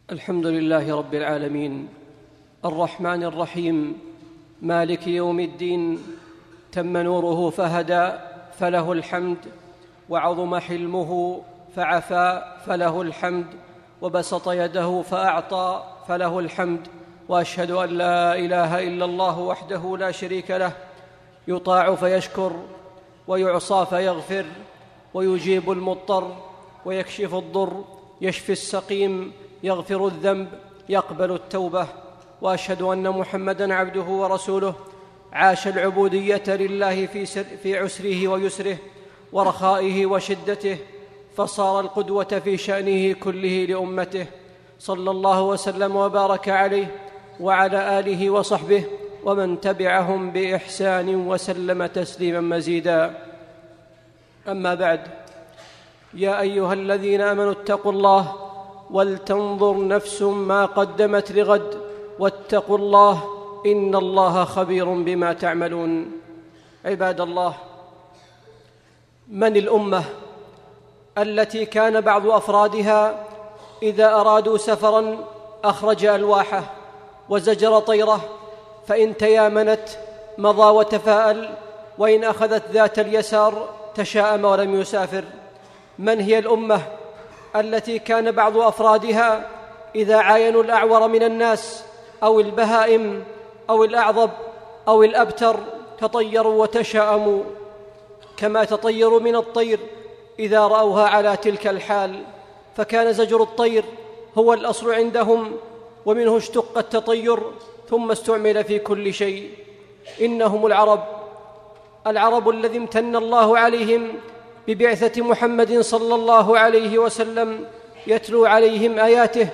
الحمد لله رب العالمين الرحمن الرحيم مالك يوم الدين. تم نوره فهدى فله الحمد، وعظم حلمه فعفا فله الحمد، وبسط يده فأعطى فله الحمد. وأشهد أن لا إله إلا الله وحده لا شريك له، يطاع فيشكر ويعصى فيغفر، ويجيب المضطر ويكشف الضر، يشفي السقيم، يغفر الذنب، يقبل التوبة. وأشهد أن محمدًا عبده ورسوله، عاش العبودية لله في عسره ويسره ورخائه وشدته، فصار القدوة في شأنه كله لأمته، صلى الله وسلم وبارك عليه وعلى آله وصحبه ومن تبعهم بإحسان وسلم تسليما مزيدا. أما بعد، يا أيها الذين آمنوا اتقوا الله ولتنظر نفس ما قدمت لغد، واتقوا الله إن الله خبير بما تعملون. عباد الله، من الأمة التي كان بعض أفرادها إذا أرادوا سفراً أخرج ألواحه وزجر طيره، فإن تيامنت مضى وتفاءل، وإن أخذت ذات اليسار تشاءم ولم يسافر؟ من هي الأمة التي كان بعض أفرادها إذا عاينوا الأعور من الناس أو البهائم أو الأعظب أو الأبتر تطيروا وتشاءموا، كما تطيروا من الطير إذا رأوها على تلك الحال؟ فكان زجر الطير هو الأصل عندهم، ومنه اشتق التطير ثم استعمل في كل شيء. إنهم العرب الذي امتن الله عليهم ببعثة محمد صلى الله عليه وسلم، يتلو عليهم آياته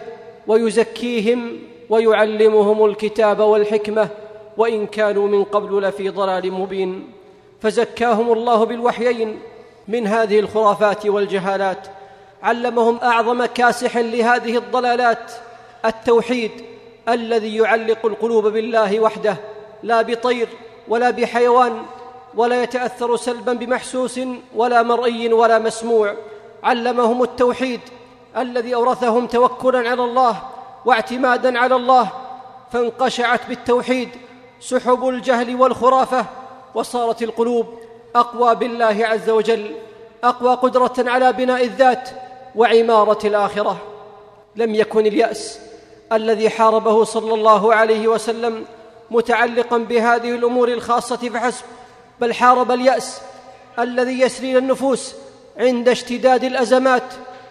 ويزكيهم ويعلمهم الكتاب والحكمة، وإن كانوا من قبل لفي ضلال مبين. فزكاهم الله بالوحيين من هذه الخرافات والجهالات، علمهم أعظم كاسح لهذه الضلالات، التوحيد الذي يعلق القلوب بالله وحده، لا بطير ولا بحيوان، ولا يتأثر سلبا بمحسوس ولا مرئي ولا مسموع. علمهم التوحيد الذي أورثهم توكلا على الله واعتمادا على الله، فانقشعت بالتوحيد سحب الجهل والخرافة، وصارت القلوب أقوى بالله عز وجل، أقوى قدرة على بناء الذات وعمارة الآخرة. لم يكن اليأس الذي حاربه صلى الله عليه وسلم متعلقا بهذه الأمور الخاصة فحسب، بل حارب اليأس الذي يسري النفوس عند اشتداد الأزمات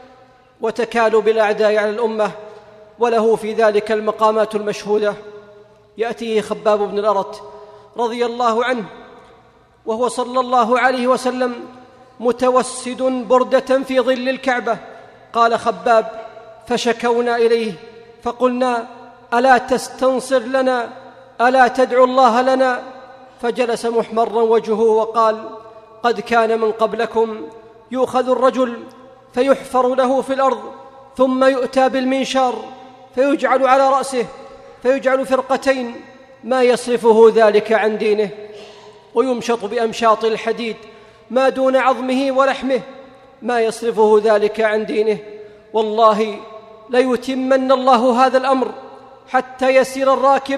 وتكالب الأعداء على الأمة، وله في ذلك المقامات المشهودة. يأتيه خباب بن الأرت رضي الله عنه وهو صلى الله عليه وسلم متوسد بردة في ظل الكعبة. قال خباب: فشكونا إليه فقلنا: ألا تستنصر لنا؟ ألا تدعو الله لنا؟ فجلس محمرا وجهه وقال: قد كان من قبلكم يؤخذ الرجل فيحفر له في الأرض، ثم يؤتى بالمنشار فيجعل على رأسه، فيجعل فرقتين، ما يصرفه ذلك عن دينه، ويمشط بأمشاط الحديد ما دون عظمه ولحمه، ما يصرفه ذلك عن دينه. والله ليتمن الله هذا الأمر حتى يسير الراكب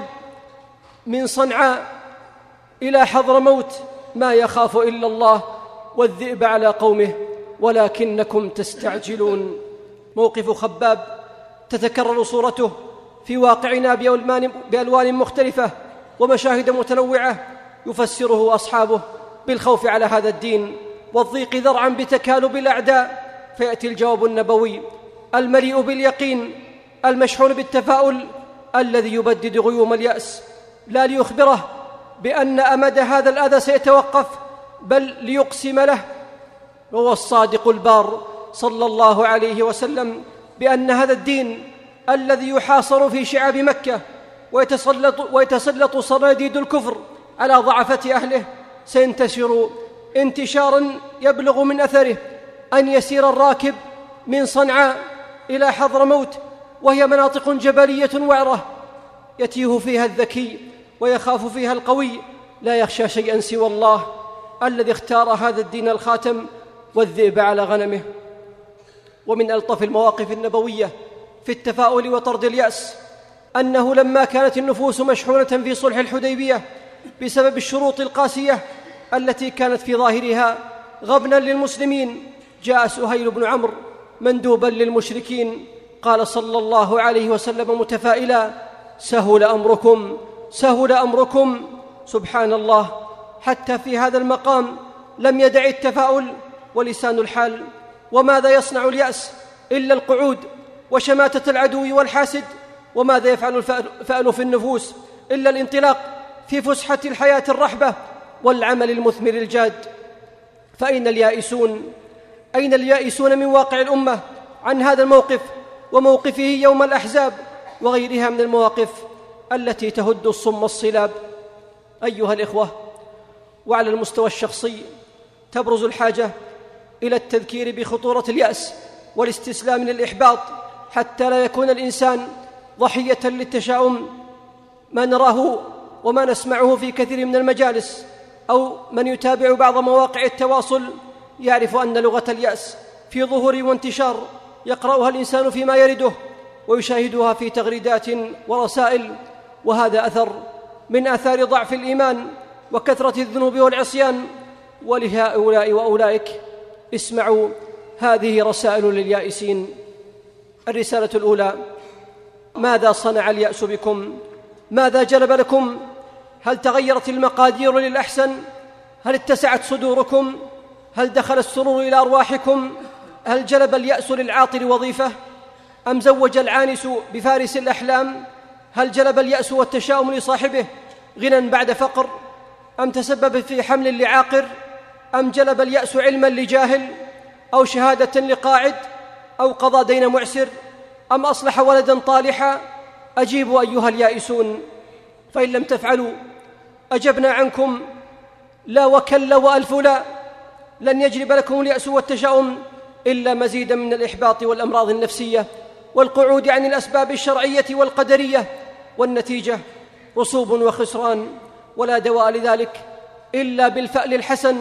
من صنعاء إلى حضرموت ما يخاف إلا الله والذئب على قومه، ولكنكم تستعجلون. موقف خباب تتكرر صورته في واقعنا بألوان مختلفة ومشاهد متنوعة، يفسره أصحابه بالخوف على هذا الدين والضيق ذرعا بتكالب الأعداء، فيأتي الجواب النبوي المليء باليقين المشحون بالتفاؤل الذي يبدد غيوم اليأس، لا ليخبره بأن أمد هذا الأذى سيتوقف، بل ليقسم له، وهو الصادق البار صلى الله عليه وسلم، بأن هذا الدين الذي يحاصر في شعاب مكة ويتسلط صناديد الكفر على ضعفة أهله سينتشر انتشارا يبلغ من أثره أن يسير الراكب من صنعاء إلى حضرموت، وهي مناطق جبلية وعرة يتيه فيها الذكي ويخاف فيها القوي، لا يخشى شيئا سوى الله الذي اختار هذا الدين الخاتم والذئب على غنمه. ومن ألطف المواقف النبوية في التفاؤل وطرد اليأس أنه لما كانت النفوس مشحونة في صلح الحديبية بسبب الشروط القاسية التي كانت في ظاهرها غبنا للمسلمين، جاء سهيل بن عمرو مندوبا للمشركين، قال صلى الله عليه وسلم متفائلا: سهل أمركم سهل أمركم. سبحان الله، حتى في هذا المقام لم يدع التفاؤل ولسان الحال. وماذا يصنع اليأس إلا القعود وشماتة العدو والحاسد؟ وماذا يفعل الفأل في النفوس إلا الانطلاق في فسحة الحياة الرحبة والعمل المثمر الجاد؟ فأين اليائسون؟ أين اليائسون من واقع الأمة عن هذا الموقف وموقفه يوم الأحزاب وغيرها من المواقف التي تهد الصم الصلاب؟ أيها الإخوة، وعلى المستوى الشخصي تبرز الحاجة إلى التذكير بخطورة اليأس والاستسلام للإحباط حتى لا يكون الإنسان ضحية للتشاؤم. ما نراه وما نسمعه في كثير من المجالس أو من يتابع بعض مواقع التواصل يعرف أن لغة اليأس في ظهور وانتشار يقرأها الإنسان فيما يرده ويشاهدها في تغريدات ورسائل، وهذا أثر من آثار ضعف الإيمان وكثرة الذنوب والعصيان. ولهؤلاء وأولئك اسمعوا هذه رسائل لليائسين. الرسالة الأولى: ماذا صنع اليأس بكم؟ ماذا جلب لكم؟ هل تغيرت المقادير للأحسن؟ هل اتسعت صدوركم؟ هل دخل السرور إلى أرواحكم؟ هل جلب اليأس للعاطل وظيفة؟ أم زوج العانس بفارس الأحلام؟ هل جلب اليأس والتشاؤم لصاحبه غنى بعد فقر؟ أم تسبب في حمل لعاقر؟ أم جلب اليأس علما لجاهل؟ أو شهادة لقاعد؟ أو قضى دين معسر؟ أم أصلح ولدا طالحا؟ أجيبوا أيها اليائسون، فإن لم تفعلوا أجبنا عنكم لا وكل وألف لا. لن يجلب لكم اليأس والتشاؤم إلا مزيدا من الإحباط والأمراض النفسية والقعود عن الأسباب الشرعية والقدرية، والنتيجة رسوب وخسران، ولا دواء لذلك إلا بالفأل الحسن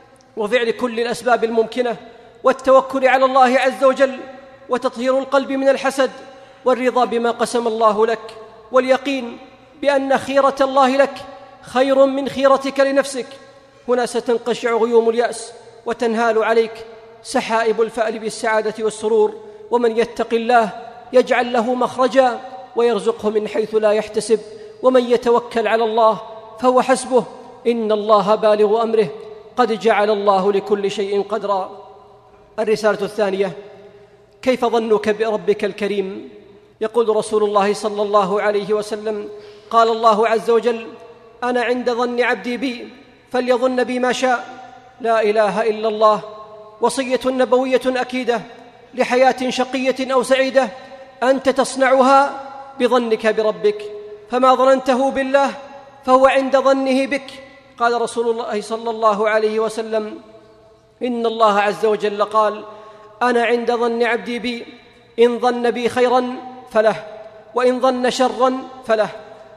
وفعل كل الأسباب الممكنة والتوكل على الله عز وجل وتطهير القلب من الحسد والرضا بما قسم الله لك واليقين بأن خيرة الله لك خير من خيرتك لنفسك. هنا ستنقشع غيوم اليأس وتنهال عليك سحائب الفأل بالسعادة والسرور. ومن يتق الله يجعل له مخرجا ويرزقه من حيث لا يحتسب، ومن يتوكل على الله فهو حسبه، إن الله بالغ أمره، قد جعل الله لكل شيء قدرا. الرسالة الثانية: كيف ظنك بربك الكريم؟ يقول رسول الله صلى الله عليه وسلم: قال الله عز وجل: أنا عند ظن عبدي بي فليظن بي ما شاء. لا إله إلا الله، وصية نبوية أكيدة لحياة شقية أو سعيدة أنت تصنعها بظنك بربك، فما ظننته بالله فهو عند ظنه بك. قال رسول الله صلى الله عليه وسلم: إن الله عز وجل قال: أنا عند ظن عبدي بي، إن ظن بي خيرا فله، وإن ظن شرا فله.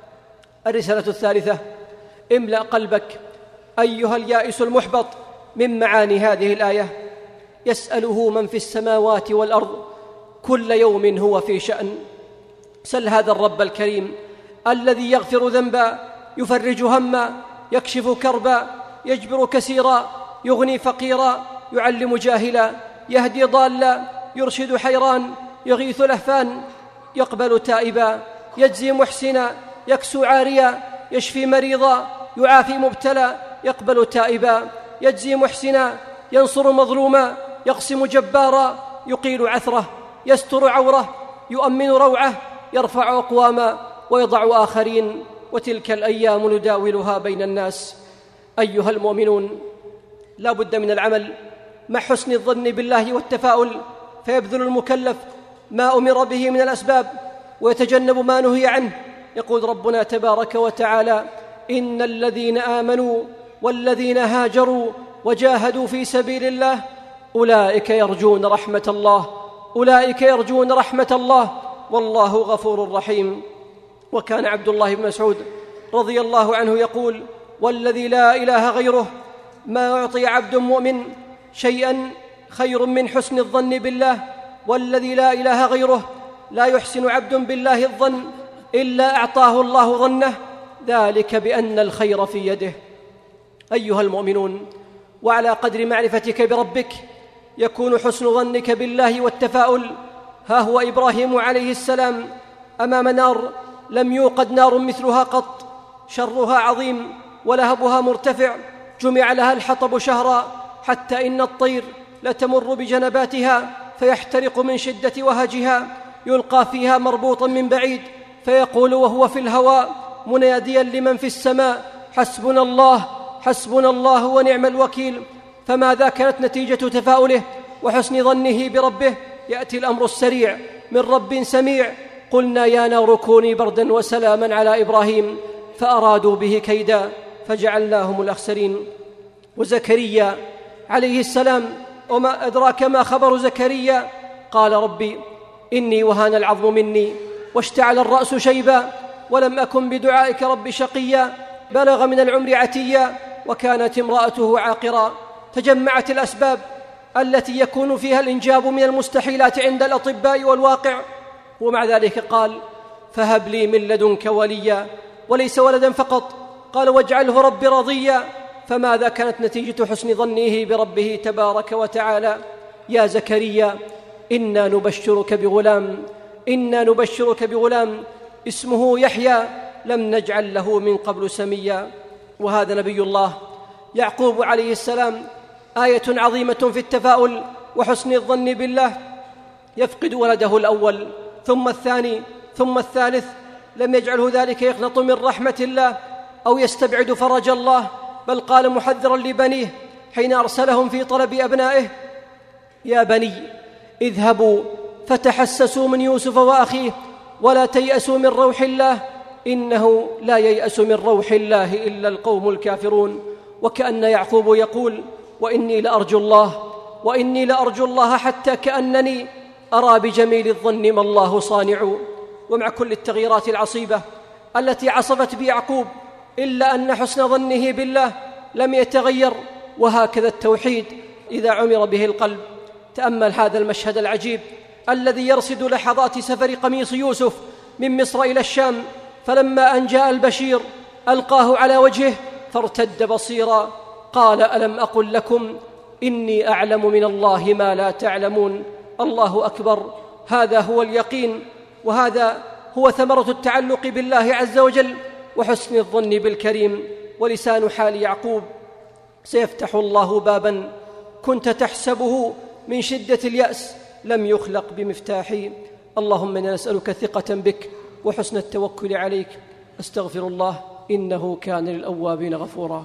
الرسالة الثالثة: املأ قلبك أيها اليائس المحبط من معاني هذه الآية: يسأله من في السماوات والأرض كل يوم هو في شأن. سل هذا الرب الكريم الذي يغفر ذنبا، يفرج هما، يكشف كربا، يجبر كسيرا، يغني فقيرا، يعلم جاهلا، يهدي ضالا، يرشد حيران، يغيث لهفان، يقبل تائبا، يجزي محسنا، يكسو عاريا، يشفي مريضا، يعافي مبتلى، يقبل تائبا، يجزي محسنا، ينصر مظلوما، يقسم جبارا، يقيل عثره، يستر عوره، يؤمن روعه، يرفع أقواما ويضع آخرين، وتلك الأيام نداولها بين الناس. أيها المؤمنون، لا بد من العمل مع حسن الظن بالله والتفاؤل، فيبذل المكلف ما أمر به من الأسباب ويتجنب ما نهي عنه. يقول ربنا تبارك وتعالى: إن الذين آمنوا والذين هاجروا وجاهدوا في سبيل الله أولئك يرجون رحمة الله، أولئك يرجون رحمة الله، والله غفور رحيم. وكان عبد الله بن مسعود رضي الله عنه يقول: والذي لا إله غيره ما أعطي عبد مؤمن شيئا خير من حسن الظن بالله، والذي لا إله غيره لا يحسن عبد بالله الظن إلا أعطاه الله ظنه، ذلك بأن الخير في يده. أيها المؤمنون، وعلى قدر معرفتك بربك يكون حسن ظنك بالله والتفاؤل. ها هو إبراهيم عليه السلام أمام نار لم يوقد نار مثلها قط، شرها عظيم ولهبها مرتفع، جمع لها الحطب شهرا، حتى إن الطير لتمر بجنباتها فيحترق من شدة وهجها، يلقى فيها مربوطا من بعيد فيقول وهو في الهواء مناديا لمن في السماء: حسبنا الله حسبنا الله ونعم الوكيل. فماذا كانت نتيجة تفاؤله وحسن ظنه بربه؟ يأتي الأمر السريع من رب سميع: قلنا يا نار كوني بردا وسلاما على إبراهيم فأرادوا به كيدا فجعلناهم الأخسرين. وزكريا عليه السلام، وما أدراك ما خبر زكريا؟ قال: ربي إني وهان العظم مني واشتعل الرأس شيبا ولم أكن بدعائك رب شقيا، بلغ من العمر عتيا وكانت امرأته عاقرا. تجمعت الأسباب التي يكون فيها الإنجاب من المستحيلات عند الأطباء والواقع، ومع ذلك قال: فهب لي من لدنك وليا. وليس ولدا فقط، قال: واجعله ربي رضيا. فماذا كانت نتيجة حسن ظنه بربه تبارك وتعالى؟ يا زكريا إنا نبشرك بغلام اسمه يحيى لم نجعل له من قبل سميا. وهذا نبي الله يعقوب عليه السلام آية عظيمة في التفاؤل وحسن الظن بالله. يفقد ولده الأول ثم الثاني ثم الثالث، لم يجعله ذلك يقنط من رحمة الله أو يستبعد فرج الله، بل قال محذرا لبنيه حين أرسلهم في طلب أبنائه: يا بني اذهبوا فتحسسوا من يوسف وأخيه ولا تيأسوا من روح الله إنه لا ييأس من روح الله إلا القوم الكافرون. وكأن يعقوب يقول: وإني لأرجو الله حتى كأنني أرى بجميل الظن ما الله صانع. ومع كل التغييرات العصيبة التي عصبت بيعقوب إلا أن حسن ظنه بالله لم يتغير، وهكذا التوحيد إذا عمر به القلب. تأمل هذا المشهد العجيب الذي يرصد لحظات سفر قميص يوسف من مصر إلى الشام، فلما أن جاء البشير ألقاه على وجهه فارتد بصيرا، قال: ألم أقل لكم إني أعلم من الله ما لا تعلمون. الله أكبر. هذا هو اليقين، وهذا هو ثمرة التعلق بالله عز وجل وحسن الظن بالكريم. ولسان حال يعقوب: سيفتح الله بابا كنت تحسبه من شدة اليأس لم يخلق بمفتاحي. اللهم إنا نسألك ثقة بك وحسن التوكل عليك. أستغفر الله إنه كان للأوابين غفورا.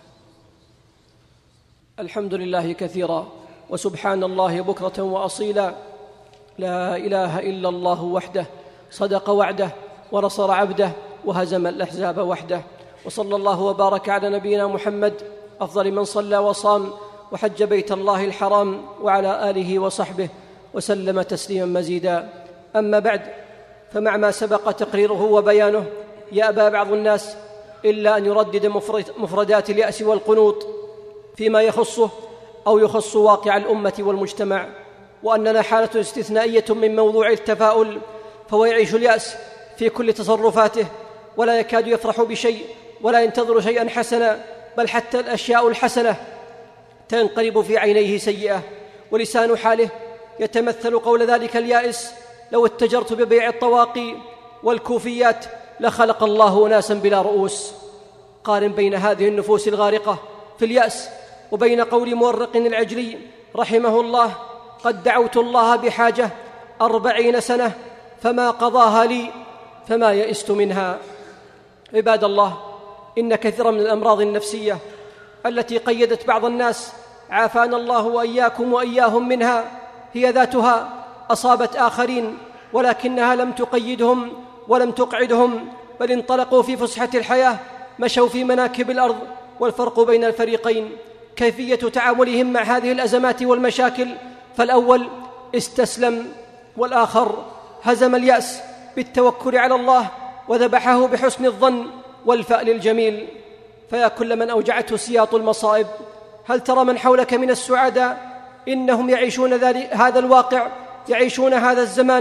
الحمد لله كثيرا وسبحان الله بكرة وأصيلا. لا إله إلا الله وحده صدق وعده ونصر عبده وهزم الأحزاب وحده. وصلى الله وبارك على نبينا محمد أفضل من صلى وصام وحج بيت الله الحرام وعلى آله وصحبه وسلم تسليما مزيدا. أما بعد، فمع ما سبق تقريره وبيانه يأبى بعض الناس إلا أن يردد مفردات اليأس والقنوط فيما يخصه أو يخص واقع الأمة والمجتمع، وأننا حالة استثنائية من موضوع التفاؤل، فهو يعيش اليأس في كل تصرفاته ولا يكاد يفرح بشيء ولا ينتظر شيئا حسنا، بل حتى الأشياء الحسنة تنقلب في عينيه سيئة. ولسان حاله يتمثل قول ذلك اليائس: لو اتجرت ببيع الطواقي والكوفيات لخلق الله أناسا بلا رؤوس. قارن بين هذه النفوس الغارقة في اليأس وبين قول مورق العجلي رحمه الله: قد دعوت الله بحاجة 40 سنة فما قضاها لي فما يئست منها. عباد الله، إن كثيرا من الأمراض النفسية التي قيدت بعض الناس عافانا الله وإياكم وإياهم منها هي ذاتها أصابت آخرين، ولكنها لم تقيدهم ولم تقعدهم، بل انطلقوا في فسحة الحياة، مشوا في مناكب الأرض. والفرق بين الفريقين كيفية تعاملهم مع هذه الأزمات والمشاكل، فالأول استسلم والآخر هزم اليأس بالتوكل على الله وذبحه بحسن الظن والفأل الجميل. فيا كل من أوجعته سياط المصائب، هل ترى من حولك من السعداء إنهم يعيشون هذا الواقع، يعيشون هذا الزمان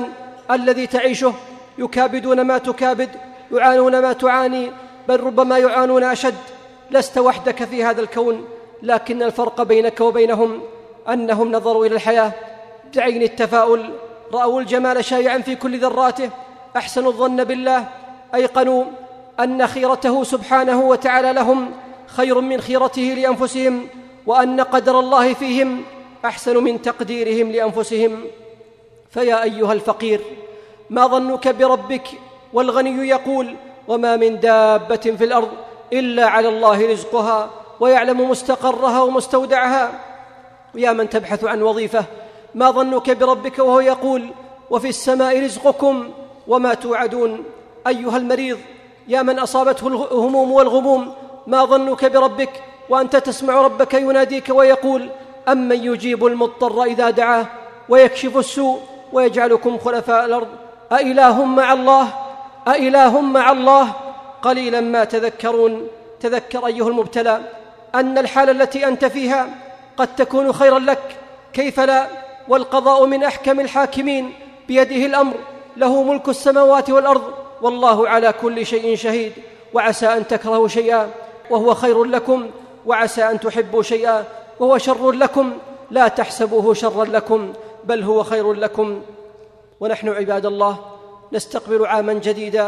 الذي تعيشه يكابدون ما تكابد، يعانون ما تعاني، بل ربما يعانون أشد. لست وحدك في هذا الكون، لكن الفرق بينك وبينهم أنهم نظروا إلى الحياة بعين التفاؤل، رأوا الجمال شائعا في كل ذراته، أحسنوا الظن بالله، أيقنوا أن خيرته سبحانه وتعالى لهم خير من خيرته لأنفسهم، وأن قدر الله فيهم أحسن من تقديرهم لأنفسهم. فيا أيها الفقير، ما ظنك بربك والغني يقول: وما من دابة في الأرض إلا على الله رزقها ويعلم مستقرها ومستودعها. يا من تبحث عن وظيفة، ما ظنك بربك وهو يقول: وفي السماء رزقكم وما توعدون. أيها المريض، يا من أصابته الهموم والغموم، ما ظنك بربك وأنت تسمع ربك يناديك ويقول: أمن يجيب المضطر إذا دعاه ويكشف السوء ويجعلكم خلفاء الأرض أإله مع الله، أإله مع الله، قليلا ما تذكرون. تذكر أيها المبتلى أن الحالة التي أنت فيها قد تكون خيرا لك، كيف لا؟ والقضاء من أحكم الحاكمين، بيده الأمر، له ملك السماوات والأرض، والله على كل شيء شهيد. وعسى أن تكرهوا شيئا وهو خير لكم، وعسى أن تحبوا شيئا وهو شر لكم. لا تحسبوه شرا لكم، بل هو خير لكم. ونحن عباد الله نستقبل عاما جديدا،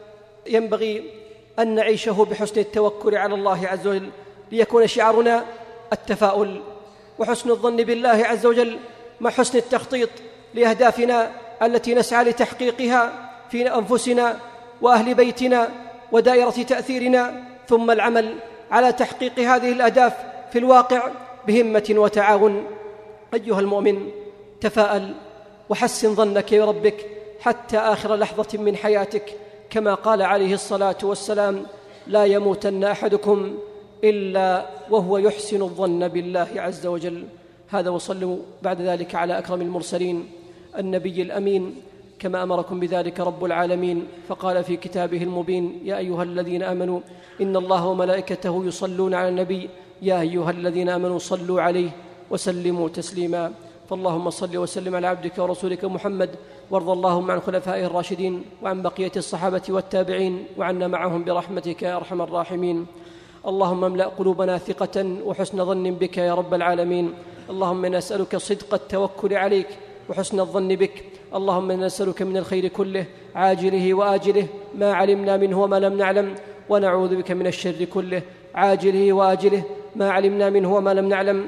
ينبغي أن نعيشه بحسن التوكل على الله عز وجل، ليكون شعارنا التفاؤل وحسن الظن بالله عز وجل، مع حسن التخطيط لأهدافنا التي نسعى لتحقيقها في أنفسنا وأهل بيتنا ودائرة تأثيرنا، ثم العمل على تحقيق هذه الأهداف في الواقع بهمة وتعاون. أيها المؤمن، تفاءل وحسن ظنك بربك حتى آخر لحظة من حياتك، كما قال عليه الصلاة والسلام: لا يموتن أحدكم إلا وهو يحسن الظن بالله عز وجل. هذا، وصلوا بعد ذلك على أكرم المرسلين النبي الأمين، كما أمركم بذلك رب العالمين، فقال في كتابه المبين: يا أيها الذين آمنوا إن الله وملائكته يصلون على النبي يا أيها الذين آمنوا صلوا عليه وسلموا تسليما. فاللهم صل وسلم على عبدك ورسولك محمد، وارض اللهم عن خلفائه الراشدين وعن بقية الصحابة والتابعين، وعنا معهم برحمتك يا أرحم الراحمين. اللهم املأ قلوبنا ثقة وحسن ظن بك يا رب العالمين. اللهم نسألك صدق التوكل عليك وحسن الظن بك. اللهم نسألك من الخير كله عاجله وآجله، ما علمنا منه وما لم نعلم، ونعوذ بك من الشر كله عاجله وآجله، ما علمنا منه وما لم نعلم.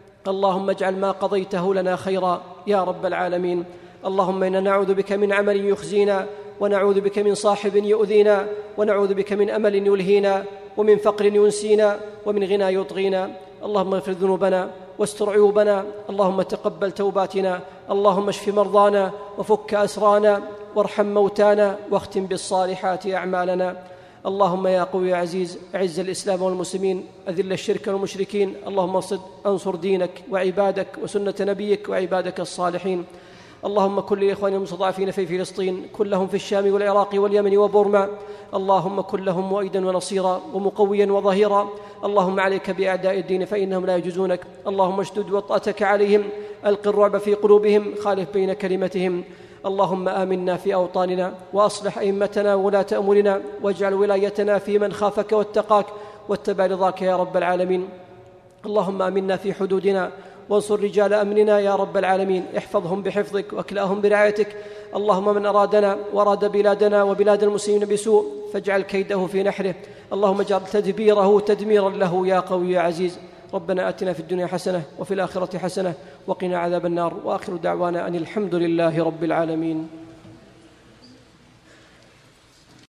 اللهم اجعل ما قضيته لنا خيرا يا رب العالمين. اللهم إنا نعوذ بك من عمل يخزينا، ونعوذ بك من صاحب يؤذينا، ونعوذ بك من أمل يلهينا، ومن فقر ينسينا، ومن غنى يطغينا. اللهم اغفر ذنوبنا واستر عيوبنا. اللهم تقبل توباتنا. اللهم اشف مرضانا وفك أسرانا وارحم موتانا واختم بالصالحات أعمالنا. اللهم يا قوي يا عزيز، أعز الإسلام والمسلمين، أذل الشرك والمشركين. اللهم انصر دينك وعبادك وسنة نبيك وعبادك الصالحين. اللهم كن لإخواننا المستضعفين في فلسطين، كلهم في الشام والعراق واليمن وبورما. اللهم كن لهم مؤيدا ونصيرا ومقويا وظهيرا. اللهم عليك بأعداء الدين فإنهم لا يجوزونك. اللهم اشدد وطأتك عليهم، ألق الرعب في قلوبهم، خالف بين كلمتهم. اللهم آمنا في أوطاننا، وأصلح أئمتنا وولاة أمورنا، واجعل ولايتنا في من خافك واتقاك واتبع رضاك يا رب العالمين. اللهم آمنا في حدودنا، وانصر رجال أمننا يا رب العالمين. احفظهم بحفظك واكلأهم برعايتك. اللهم من أرادنا وأراد بلادنا وبلاد المسلمين بسوء فاجعل كيده في نحره. اللهم اجعل تدبيره تدميرا له يا قوي يا عزيز. ربنا آتنا في الدنيا حسنة وفي الآخرة حسنة وقنا عذاب النار. وآخر دعوانا أن الحمد لله رب العالمين.